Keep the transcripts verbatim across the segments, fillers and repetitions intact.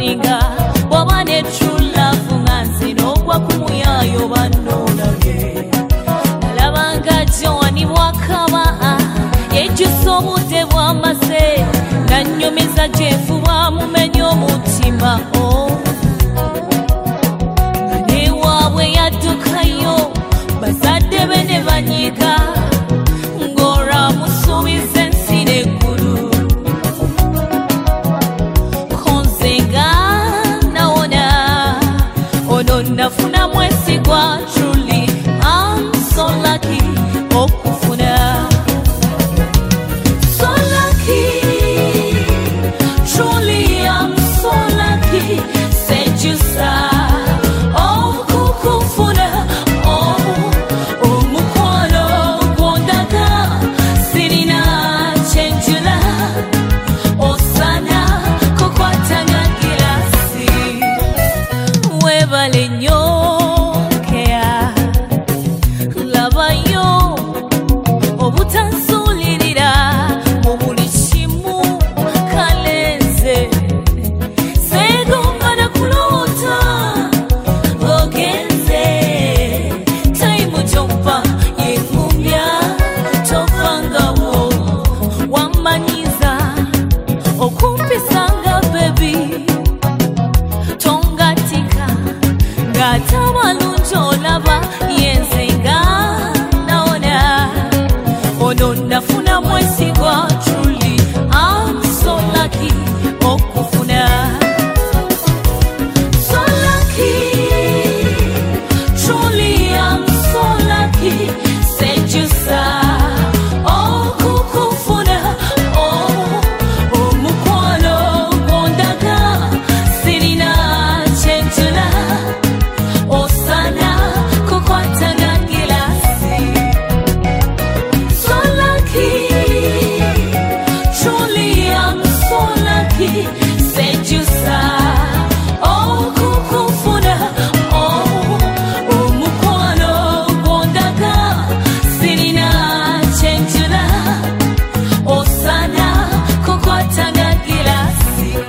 baninga wabane true love nganzi no kwa kumuyayo banolage nalabanga joni wakaba yejuso mute bwamase nanyumiza jefu wa mumenyo mutima oh ne wawe yadukayo bazade bene banyika ngora musubize nsire kuru konzenga naona ono nafuna mwesi kwa truly I'm so lucky okufuna so lucky truly I'm so lucky said you sa oh kukufuna oh oh mukwano bondaga sirina chenjula osana kokwatanga kilasi webale nyokea labayo obutansulirira mu buli kimu kalenze segomana kulota ogenze taimu jompa yengumya tofangawo wamanyiza okumpisanga baby tongatika ngatabalunjo laba yenzenga naona ono nafuna mwesi kwa truly I'm so lucky okufuna so lucky truly I'm so lucky said you sa oh kukufuna oh oh mukwano bondaga sirina chenjula osana kokwatanga kilasi so lucky truly I'm so lucky said you sa oh kukufuna oh oh mukwano bondaga sirina chenjula osana kokwatanga kilasi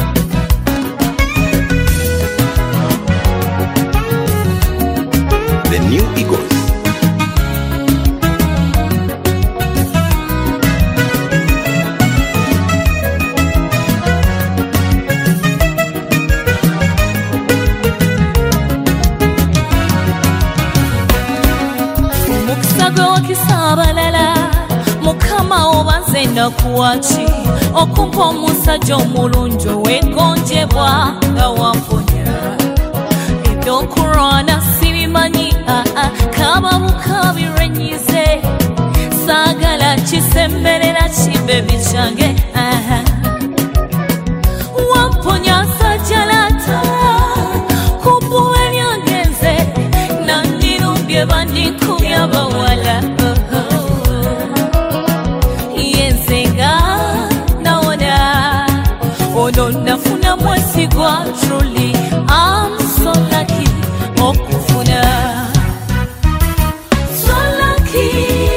The New Eagles. Muksago wakisabalala mukama obanze nakuwachi okumpa omusajja omulunjo wegonjebwa nga wamponya ebyokurwana sibimanyi aa kaba bukabirenyize sagala kisemberera kibebi kyange wamponya sajalata kubuwe byangenze nandirumbye bandikubya bawala yenzenga naona ono nafuna mwesi gwa truly I'm so lucky okufuna so lucky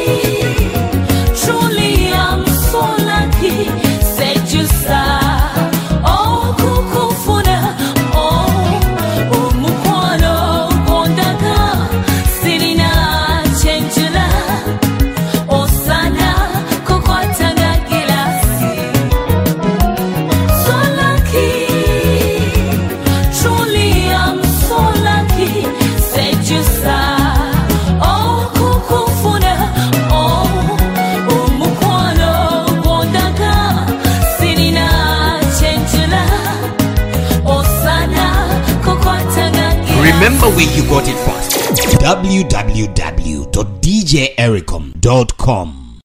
truly I'm so lucky said you sa oh kukufuna oh oh mukwano bondaga sirina chenjula osana kokwatanga kilasi so lucky truly I'm so lucky said you sa oh kukufuna oh oh mukwano bondaga sirina chenjula osana kokwatanga kilasi. Remember where you got it first. w w w dot d j ericom dot com